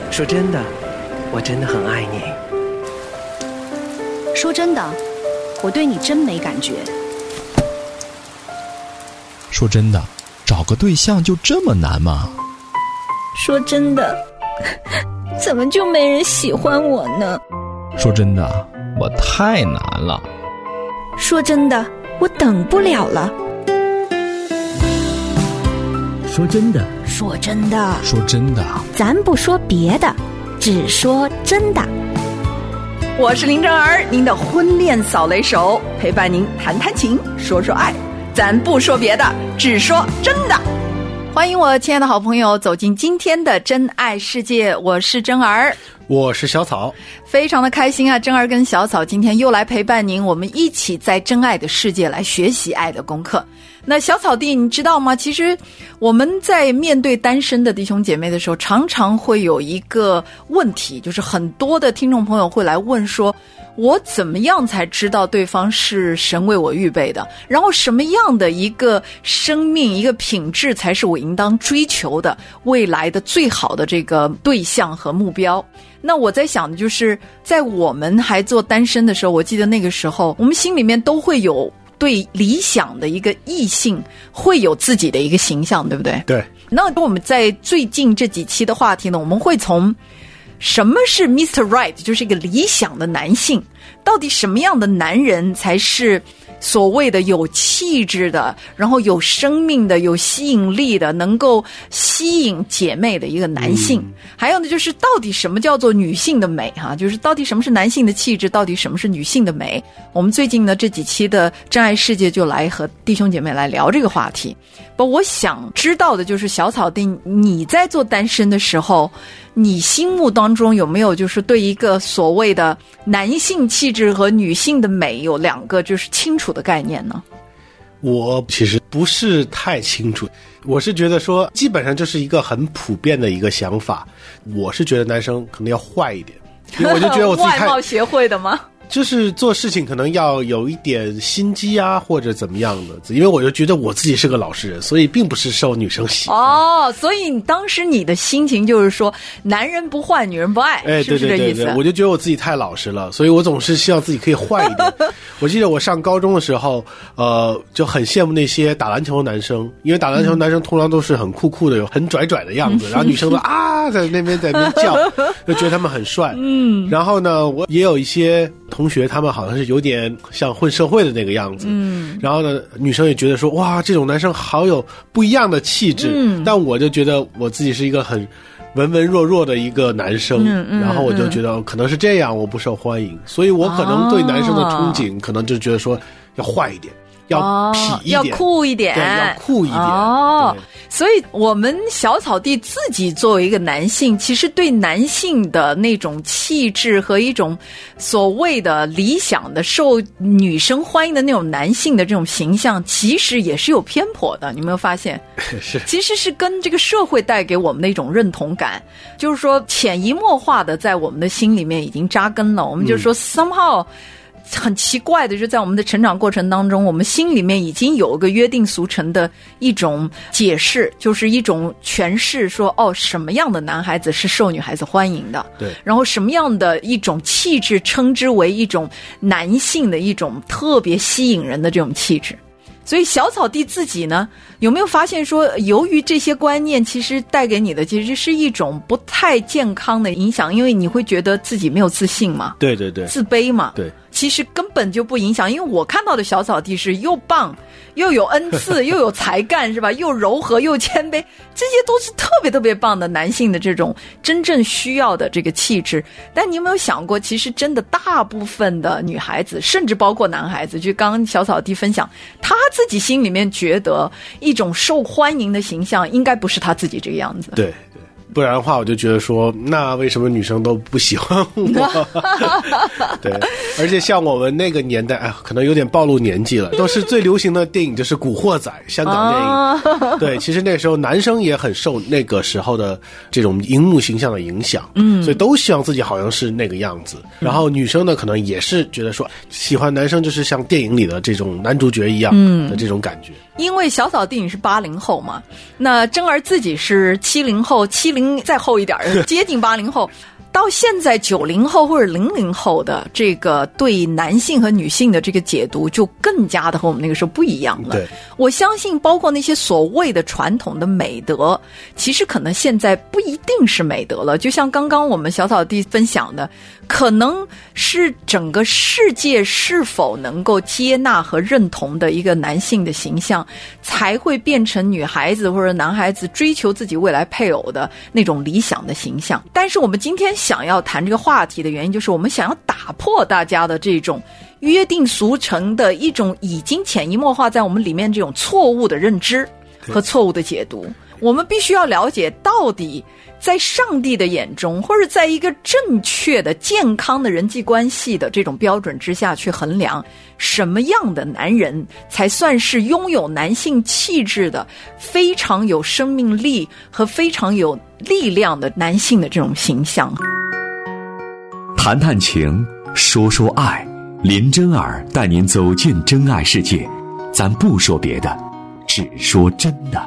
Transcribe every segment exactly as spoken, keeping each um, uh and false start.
说真的，我真的很爱你。 说真的，我对你真没感觉。 说真的，找个对象就这么难吗？ 说真的，怎么就没人喜欢我呢？ 说真的，我太难了。 说真的，我等不了了。 说真的， 说真的， 说真的， 咱不说别的，只说真的。 我是林正儿，您的婚恋扫雷手，陪伴您谈谈情，说说爱，咱不说别的，只说真的。欢迎我亲爱的好朋友走进今天的真爱世界，我是真儿， 我是小草， 非常的开心啊！真儿跟小草今天又来陪伴您，我们一起在真爱的世界来学习爱的功课。那小草弟你知道吗？其实我们在面对单身的弟兄姐妹的时候，常常会有一个问题，就是很多的听众朋友会来问说，我怎么样才知道对方是神为我预备的？然后什么样的一个生命、一个品质才是我应当追求的未来的最好的这个对象和目标？那我在想的就是在我们还做单身的时候，我记得那个时候我们心里面都会有对理想的一个异性会有自己的一个形象，对不对？ 对。 那我们在最近这几期的话题呢，我们会从什么是 Mister Right， 就是一个理想的男性，到底什么样的男人才是所谓的有气质的，然后有生命的，有吸引力的，能够吸引姐妹的一个男性、嗯、还有呢就是到底什么叫做女性的美哈、啊，就是到底什么是男性的气质，到底什么是女性的美。我们最近呢这几期的真爱世界就来和弟兄姐妹来聊这个话题。不，我想知道的就是小草弟，你在做单身的时候，你心目当中有没有就是对一个所谓的男性气质和女性的美有两个就是清楚的概念呢？ 我其实不是太清楚，我是觉得说基本上就是一个很普遍的一个想法。我是觉得男生可能要坏一点，因为我就觉得我自己太外貌协会的吗？ 就是做事情可能要有一点心机啊，或者怎么样的。因为我就觉得我自己是个老实人，所以并不是受女生喜欢。 哦，所以你当时你的心情就是说，男人不坏，女人不爱， 哎， 是不是这意思？ 对对对对，我就觉得我自己太老实了，所以我总是希望自己可以坏一点。我记得我上高中的时候，呃，就很羡慕那些打篮球的男生，因为打篮球的男生通常都是很酷酷的，有很拽拽的样子，然后女生都啊在那边在那边叫，就觉得他们很帅。嗯，然后呢，我也有一些同学，他们好像是有点像混社会的那个样子。嗯，然后呢，女生也觉得说，哇，这种男生好有不一样的气质。嗯，但我就觉得我自己是一个很文文弱弱的一个男生，嗯嗯、然后我就觉得可能是这样，我不受欢迎，所以我可能对男生的憧憬，可能就觉得说要坏一点。要痞一点、 哦、要酷一点， 对，要酷一点。 哦，所以我们小草弟自己作为一个男性，其实对男性的那种气质和一种所谓的理想的受女生欢迎的那种男性的这种形象，其实也是有偏颇的。你有没有发现？ 是， 其实是跟这个社会带给我们的一种认同感，就是说潜移默化的在我们的心里面已经扎根了。我们就说 somehow。很奇怪的，就在我们的成长过程当中，我们心里面已经有一个约定俗成的一种解释，就是一种诠释说，哦，什么样的男孩子是受女孩子欢迎的， 对， 然后什么样的一种气质称之为一种男性的一种特别吸引人的这种气质。所以小草弟自己呢，有没有发现说，由于这些观念其实带给你的其实是一种不太健康的影响，因为你会觉得自己没有自信嘛， 对对对， 自卑嘛， 对， 其实根本就不影响。因为我看到的小草弟是又棒又有恩赐又有才干，是吧？又柔和又谦卑，这些都是特别特别棒的男性的这种真正需要的这个气质。但你有没有想过，其实真的大部分的女孩子，甚至包括男孩子，就刚刚小草弟分享，他自己心里面觉得一种受欢迎的形象应该不是他自己这个样子。 对，不然的话我就觉得说，那为什么女生都不喜欢我？对，而且像我们那个年代，哎，可能有点暴露年纪了，都是最流行的电影就是古惑仔，香港电影、啊、对，其实那时候男生也很受那个时候的这种荧幕形象的影响，嗯，所以都希望自己好像是那个样子。然后女生呢可能也是觉得说，喜欢男生就是像电影里的这种男主角一样的这种感觉。 因为小草弟你是八零后嘛，那真儿自己是七零后，七零零再后一点接近八零后。到现在九零后或者零零后的这个对男性和女性的这个解读就更加的和我们那个时候不一样了。 对， 我相信包括那些所谓的传统的美德，其实可能现在不一定是美德了。就像刚刚我们小草地分享的，可能是整个世界是否能够接纳和认同的一个男性的形象，才会变成女孩子或者男孩子追求自己未来配偶的那种理想的形象。但是我们今天想要谈这个话题的原因，就是我们想要打破大家的这种约定俗成的一种已经潜移默化在我们里面这种错误的认知和错误的解读。我们必须要了解，到底在上帝的眼中，或者在一个正确的健康的人际关系的这种标准之下去衡量，什么样的男人才算是拥有男性气质的非常有生命力和非常有力量的男性的这种形象。 谈谈情，说说爱，林真儿带您走进真爱世界，咱不说别的，只说真的。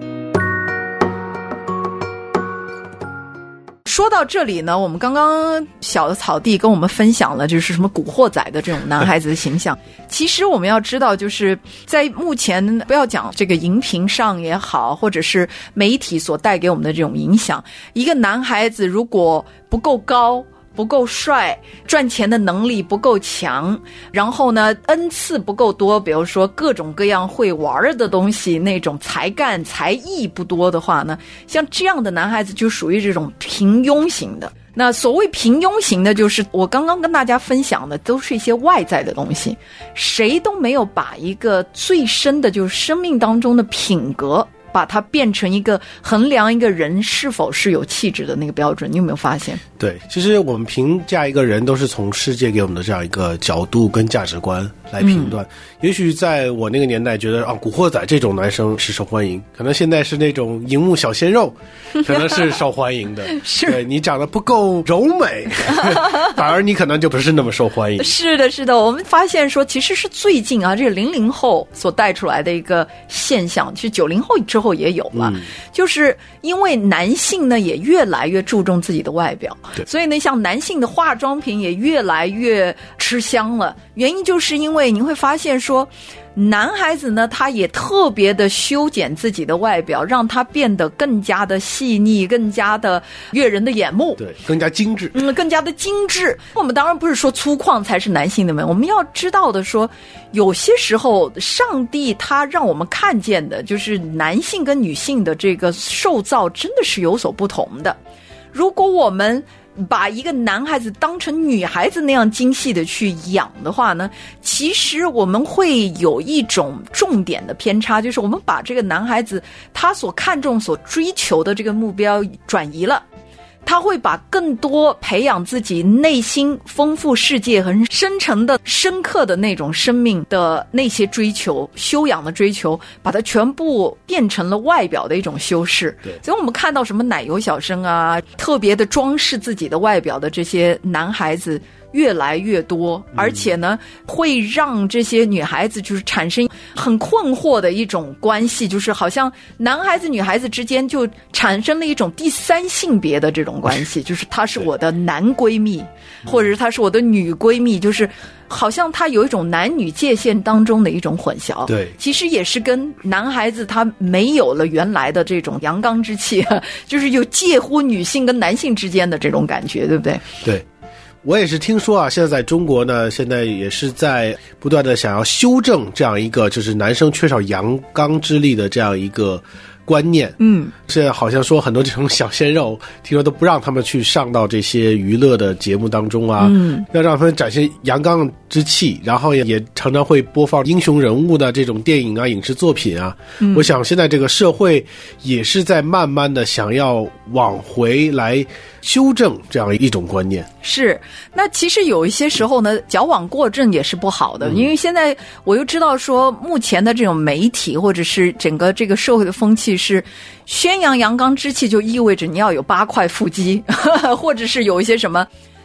说到这里呢，我们刚刚小的草地跟我们分享了就是什么古惑仔的这种男孩子的形象。其实我们要知道，就是在目前不要讲这个荧屏上也好，或者是媒体所带给我们的这种影响，一个男孩子如果不够高，不够帅，赚钱的能力不够强，然后呢恩赐不够多，比如说各种各样会玩的东西，那种才干才艺不多的话呢，像这样的男孩子就属于这种平庸型的。那所谓平庸型的，就是我刚刚跟大家分享的都是一些外在的东西，谁都没有把一个最深的就是生命当中的品格把它变成一个衡量一个人是否是有气质的那个标准。你有没有发现？ 对，其实我们评价一个人都是从世界给我们的这样一个角度跟价值观来评断。嗯、也许在我那个年代觉得啊，古惑仔这种男生是受欢迎，可能现在是那种荧幕小鲜肉可能是受欢迎的。是，对，你长得不够柔美反而你可能就不是那么受欢迎。 是的是的，我们发现说其实是最近啊，这个零零后所带出来的一个现象，其实九零后之后也有了、嗯、就是因为男性呢也越来越注重自己的外表，所以呢像男性的化妆品也越来越吃香了。原因就是因为你会发现说男孩子呢他也特别的修剪自己的外表，让他变得更加的细腻，更加的悦人的眼目， 对，更加精致， 嗯，更加的精致。我们当然不是说粗犷才是男性的美，我们要知道的说有些时候上帝他让我们看见的就是男性跟女性的这个受造真的是有所不同的。如果我们把一个男孩子当成女孩子那样精细的去养的话呢，其实我们会有一种重点的偏差，就是我们把这个男孩子他所看重所追求的这个目标转移了，他会把更多培养自己内心丰富世界和深沉的深刻的那种生命的那些追求，修养的追求，把它全部变成了外表的一种修饰。对，所以我们看到什么奶油小生啊，特别的装饰自己的外表的这些男孩子越来越多，而且呢会让这些女孩子就是产生很困惑的一种关系，就是好像男孩子女孩子之间就产生了一种第三性别的这种关系，就是她是我的男闺蜜，或者是她是我的女闺蜜，就是好像她有一种男女界限当中的一种混淆。对，其实也是跟男孩子他没有了原来的这种阳刚之气，就是有介乎女性跟男性之间的这种感觉，对不对？ 对，我也是听说啊，现在在中国呢，现在也是在不断的想要修正这样一个就是男生缺少阳刚之力的这样一个观念。嗯，现在好像说很多这种小鲜肉，听说都不让他们去上到这些娱乐的节目当中啊，嗯，要让他们展现阳刚之气，然后也也常常会播放英雄人物的这种电影啊、影视作品啊。嗯，我想现在这个社会也是在慢慢的想要往回来修正这样一种观念。 是，那其实有一些时候呢，矫枉过正也是不好的，嗯，因为现在我又知道说，目前的这种媒体或者是整个这个社会的风气是宣扬阳刚之气，就意味着你要有八块腹肌，或者是有一些什么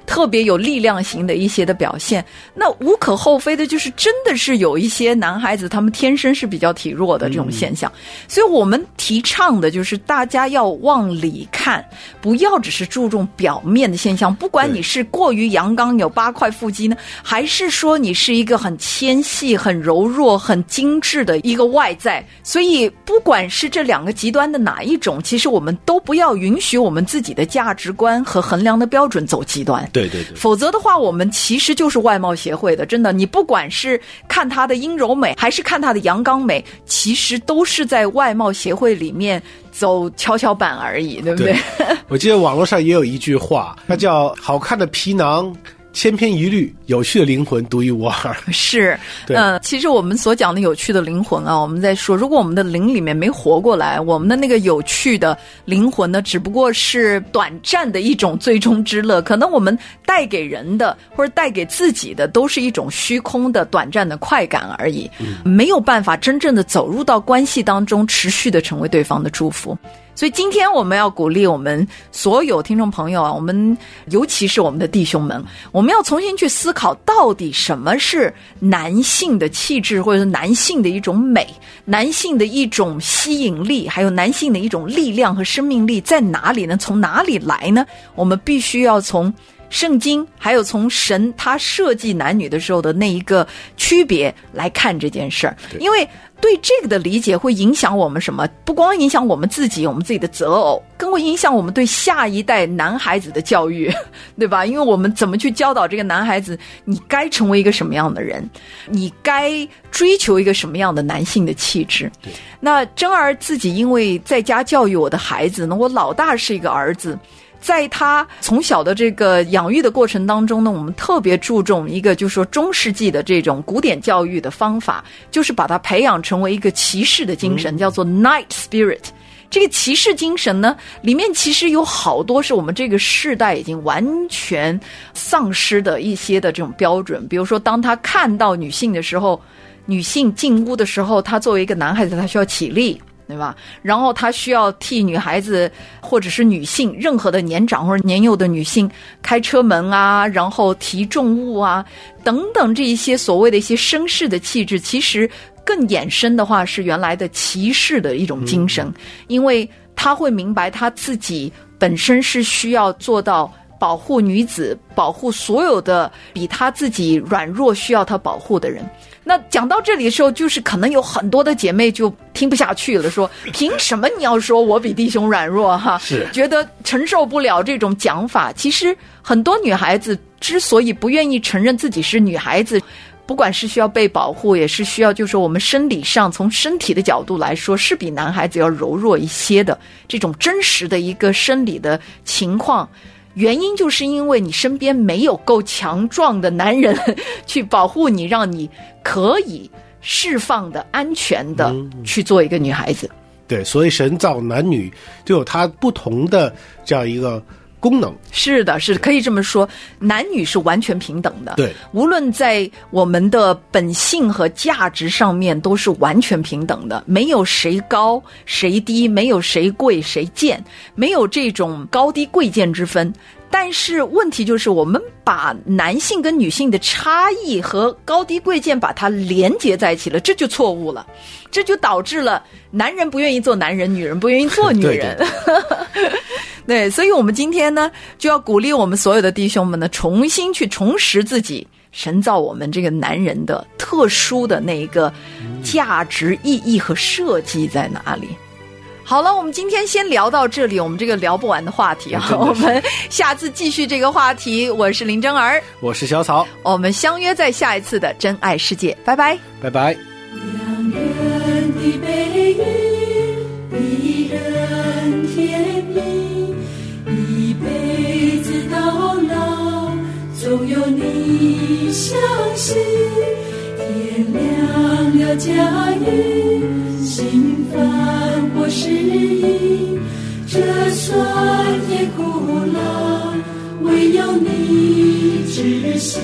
特别有力量型的一些的表现。那无可厚非的就是真的是有一些男孩子他们天生是比较体弱的这种现象、嗯、所以我们提倡的就是大家要往里看，不要只是注重表面的现象，不管你是过于阳刚有八块腹肌呢，还是说你是一个很纤细很柔弱很精致的一个外在，所以不管是这两个极端的哪一种，其实我们都不要允许我们自己的价值观和衡量的标准走极端。 对对对， 否则的话我们其实就是外貌协会的，真的，你不管是看他的阴柔美还是看他的阳刚美，其实都是在外貌协会里面走跷跷板而已，对不对？ 对，我记得网络上也有一句话，它叫好看的皮囊千篇一律，有趣的灵魂独一无二。 是，嗯、呃，其实我们所讲的有趣的灵魂啊，我们在说，如果我们的灵里面没活过来，我们的那个有趣的灵魂呢，只不过是短暂的一种最终之乐，可能我们带给人的或者带给自己的都是一种虚空的短暂的快感而已，嗯、没有办法真正的走入到关系当中，持续的成为对方的祝福。所以今天我们要鼓励我们所有听众朋友啊，我们尤其是我们的弟兄们，我们要重新去思考，到底什么是男性的气质，或者是男性的一种美，男性的一种吸引力，还有男性的一种力量和生命力在哪里呢？从哪里来呢？我们必须要从圣经还有从神他设计男女的时候的那一个区别来看这件事儿，因为对这个的理解会影响我们什么？不光影响我们自己，我们自己的择偶，更会影响我们对下一代男孩子的教育，对吧？因为我们怎么去教导这个男孩子，你该成为一个什么样的人，你该追求一个什么样的男性的气质。那珍儿自己因为在家教育我的孩子呢，我老大是一个儿子，在他从小的这个养育的过程当中呢，我们特别注重一个就是说中世纪的这种古典教育的方法，就是把他培养成为一个骑士的精神，叫做 Knight Spirit。这个骑士精神呢，里面其实有好多是我们这个世代已经完全丧失的一些的这种标准。比如说当他看到女性的时候，女性进屋的时候，他作为一个男孩子他需要起立，对吧？然后他需要替女孩子或者是女性，任何的年长或者年幼的女性开车门啊，然后提重物啊等等，这一些所谓的一些绅士的气质，其实更衍生的话是原来的骑士的一种精神、嗯、因为他会明白他自己本身是需要做到保护女子，保护所有的比他自己软弱需要他保护的人。那讲到这里的时候，就是可能有很多的姐妹就听不下去了，说凭什么你要说我比弟兄软弱哈？是觉得承受不了这种讲法。其实很多女孩子之所以不愿意承认自己是女孩子，不管是需要被保护，也是需要就是说我们生理上从身体的角度来说是比男孩子要柔弱一些的这种真实的一个生理的情况，原因就是因为你身边没有够强壮的男人去保护你，让你可以释放的安全的去做一个女孩子、嗯、 对，所以神造男女就有它不同的这样一个功能。 是的，是可以这么说，男女是完全平等的。 对， 无论在我们的本性和价值上面都是完全平等的，没有谁高谁低，没有谁贵谁贱，没有这种高低贵贱之分。但是问题就是我们把男性跟女性的差异和高低贵贱把它连接在一起了，这就错误了，这就导致了男人不愿意做男人，女人不愿意做女人。对, 对, 对，所以我们今天呢就要鼓励我们所有的弟兄们呢，重新去重拾自己神造我们这个男人的特殊的那个价值意义和设计在哪里。好了，我们今天先聊到这里，我们这个聊不完的话题啊，我们下次继续这个话题。我是林真儿， 我是小草， 我们相约在下一次的真爱世界，拜拜， 拜拜。 两人的背影，一人天命，一辈子到老，总有你相信。天亮了家雨，心烦或失意，这酸甜苦辣，唯有你知悉。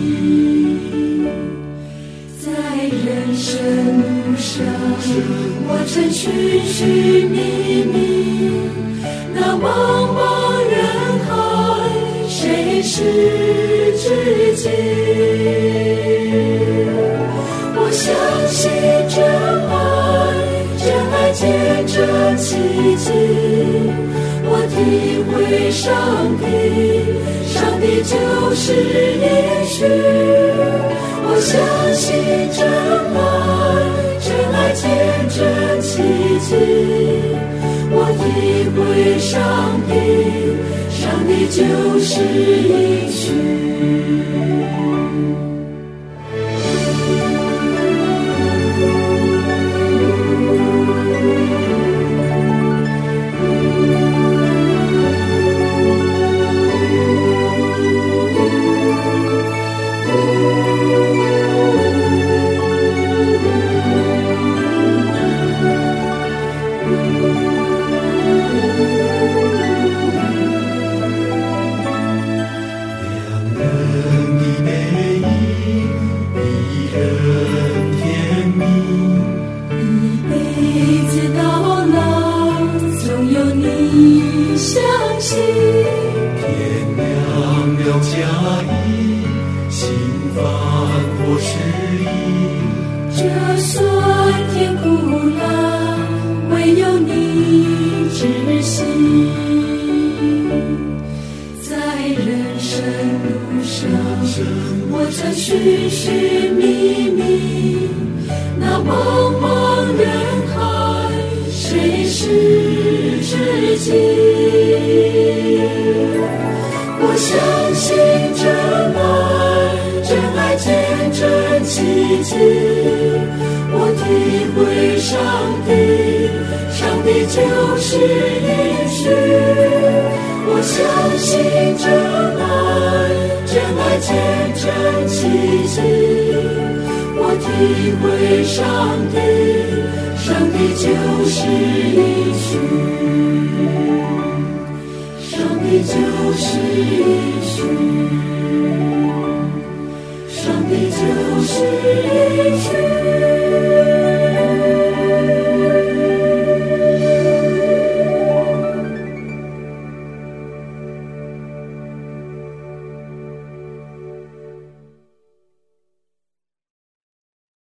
在人生路上，我曾寻寻觅觅，那茫茫人海，谁世至今。我相信真爱，真爱见证奇迹。我体会上帝，上帝就是应许。我相信真爱，真爱见证奇迹。我体会上帝，上帝就是应许。寻寻觅觅，那茫茫人海，谁是知己？我相信真爱，真爱见证奇迹。我体会上帝，上帝就是应许。我相信真爱，真爱见证奇迹。我体会上帝，上帝就是应许。上帝就是应许。上帝就是应许。